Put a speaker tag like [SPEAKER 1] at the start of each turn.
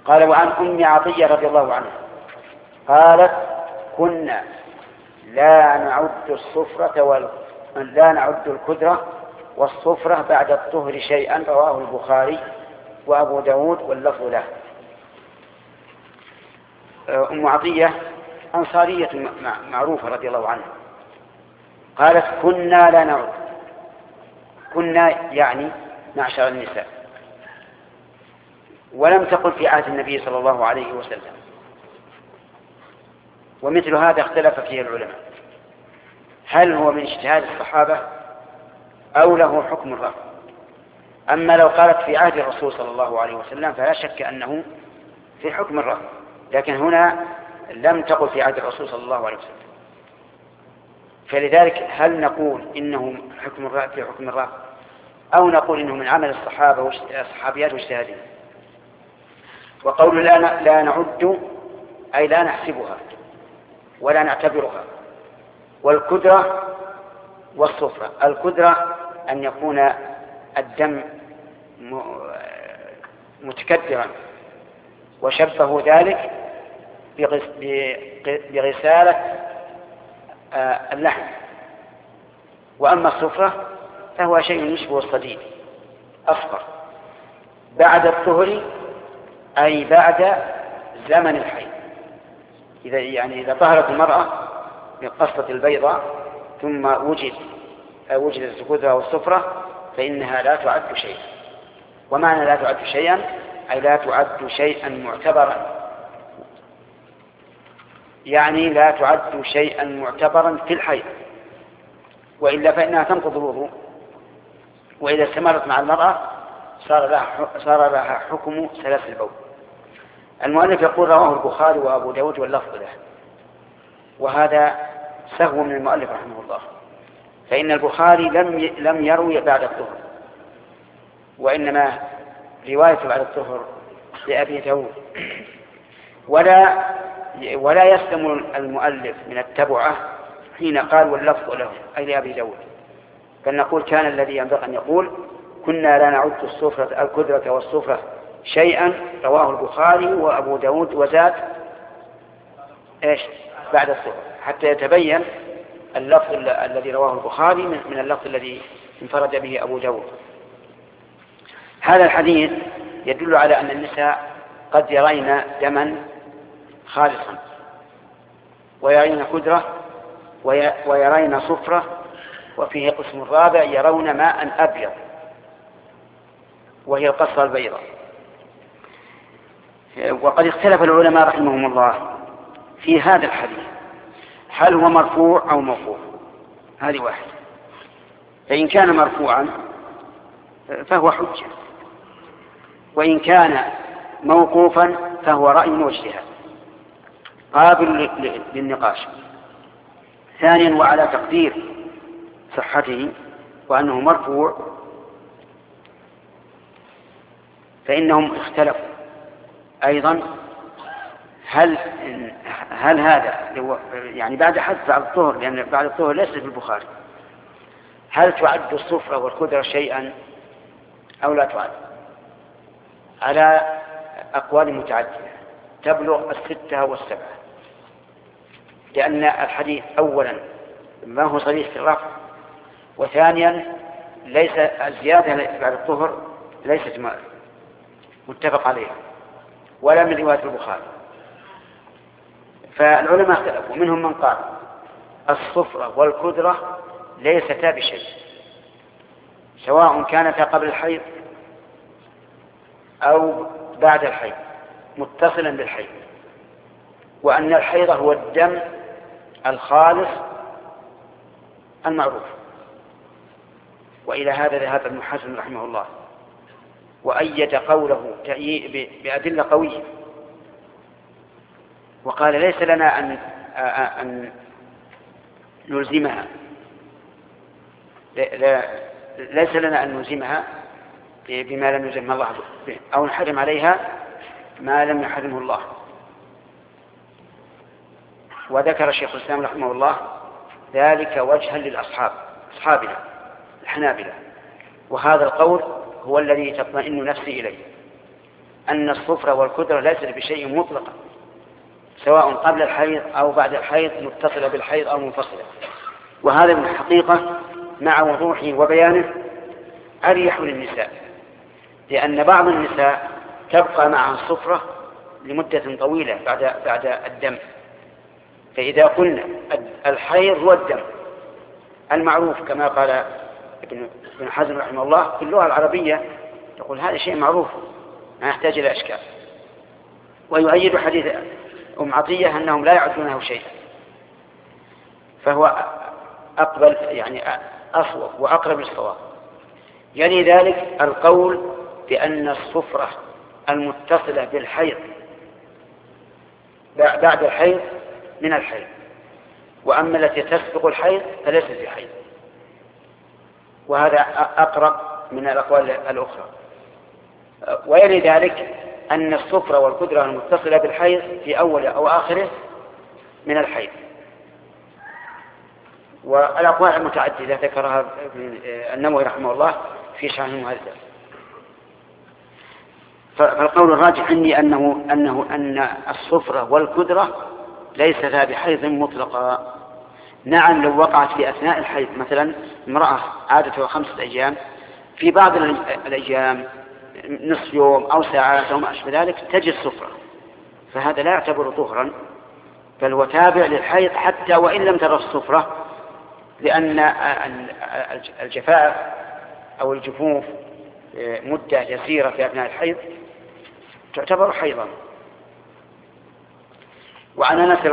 [SPEAKER 1] قال: وعن أم عطية رضي الله عنها قالت: كنا لا نعد الكدرة والصفرة بعد الطهر شيئا. رواه البخاري وأبو داود واللفظ له. أم عطية أنصارية معروفة رضي الله عنها، قالت: كنا لا نعد. كنا يعني معشر النساء، ولم تقل في عهد النبي صلى الله عليه وسلم. ومثل هذا اختلف فيه العلماء، هل هو من اجتهاد الصحابة أو له حكم الرفع؟ أما لو قالت في عهد الرسول صلى الله عليه وسلم فلا شك أنه في حكم الرفع، لكن هنا لم تقل في عهد الرسول صلى الله عليه وسلم، فلذلك هل نقول إنه حكم الرفع في حكم الرفع، أو نقول إنه من عمل الصحابيات واجتهادهم؟ وقول لا نعد أي لا نحسبها ولا نعتبرها. والكدرة والصفرة، الكدرة أن يكون الدم متكدرا، وشبه ذلك بغسالة اللحم. وأما الصفرة فهو شيء يشبه الصديد أصفر بعد الطهر، أي بعد زمن الحيض. إذا طهرت المرأة من قصة البيضاء ثم وجدت الكدرة والصفرة فإنها لا تعد شيئا. ومعنى لا تعد شيئا أي لا تعد شيئا معتبرا، يعني لا تعد شيئا معتبرا في الحيض، وإلا فإنها تنقض الوضوء. وإذا استمرت مع المرأة صار لها حكم سلس البول. المؤلف يقول: رواه البخاري وأبو داود واللفظ له. وهذا سهو من المؤلف رحمه الله، فإن البخاري لم يروي بعد الطهر، وإنما رواية بعد الطهر لأبي داود. ولا يسلم المؤلف من التبعة حين قال واللفظ له أي لأبي داود، بل نقول كان الذي ينبغي أن يقول: كنا لا نعد الكدرة والصفرة شيئا. رواه البخاري وأبو داود وزاد بعد الطهر، حتى يتبين اللفظ الذي رواه البخاري من اللفظ الذي انفرد به أبو داود. هذا الحديث يدل على أن النساء قد يرين دما خالصا، ويرين كدرة، ويرين صفرة، وفيه قسم رابع يرون ماء أبيض وهي القصة البيضاء. وقد اختلف العلماء رحمهم الله في هذا الحديث، هل هو مرفوع أو موقوف؟ هذه واحدة. فإن كان مرفوعا فهو حجة، وإن كان موقوفا فهو رأي واجتهاد قابل للنقاش. ثانيا، وعلى تقدير صحته وأنه مرفوع فإنهم اختلفوا أيضا هل هذا يعني بعد حذف بعد الطهر، لأن بعد الطهر ليس في البخاري، هل تعد الصفرة والكدرة شيئا أو لا تعد؟ على أقوال متعددة تبلغ 6 و7، لأن الحديث أولا ما هو صريح في الرفع، وثانيا ليس الزيادة بعد الطهر ليست متفق عليها ولا من رواية البخاري. فالعلماء اختلفوا، منهم من قال الصفرة والكدرة ليستا بشيء سواء كانتا قبل الحيض أو بعد الحيض متصلا بالحيض، وأن الحيض هو الدم الخالص المعروف. وإلى هذا ذهب ابن حزم رحمه الله، وأيد قوله بأدلة قوية، وقال ليس لنا أن نلزمها، ليس لنا أن نلزمها بما لم يلزمها الله به، أو نحرم عليها ما لم يحرمه الله. وذكر الشيخ الإسلام رحمه الله ذلك وجها أصحابنا الحنابلة، وهذا القول هو الذي تطمئن نفسي إليه، أن الصفرة والكدرة ليست بشيء مطلقا، سواء قبل الحيض أو بعد الحيض، متصلة بالحيض أو منفصلة. وهذا من الحقيقة مع وضوحه وبيانه أريح للنساء، لأن بعض النساء تبقى معها الصفرة لمدة طويلة بعد الدم. فإذا قلنا الحيض هو الدم المعروف كما قال ابن حزم رحمه الله في اللغة العربية، يقول هذا شيء معروف ما يحتاج إلى أشكال. ويؤيد حديث أم عطية أنهم لا يعدونه شيئا، فهو أقبل يعني أصوب وأقرب للصواب. يلي ذلك القول بأن الصفرة المتصلة بالحيض بعد الحيض من الحيض، وأما التي تسبق الحيض فليست بحيض، وهذا أقرب من الأقوال الأخرى. ويلي ذلك أن الصفرة والكدرة المتصلة بالحيض في أول أو آخره من الحيض. والأقوال المتعددة ذكرها النووي رحمه الله في شرح المهذب. فالقول الراجح عندي أن الصفرة والكدرة ليستا بحيض مطلقا. نعم لو وقعت في أثناء الحيض، مثلا امرأة عادتها 5 أيام، في بعض الأيام نصف يوم أو ساعات أو ما أشبه ذلك تجد صفرة، فهذا لا يعتبر طهرا، بل هو تابع للحيض حتى وإن لم ترى الصفرة، لأن الجفاف أو الجفوف مدة يسيرة في أثناء الحيض تعتبر حيضا. وعن أنس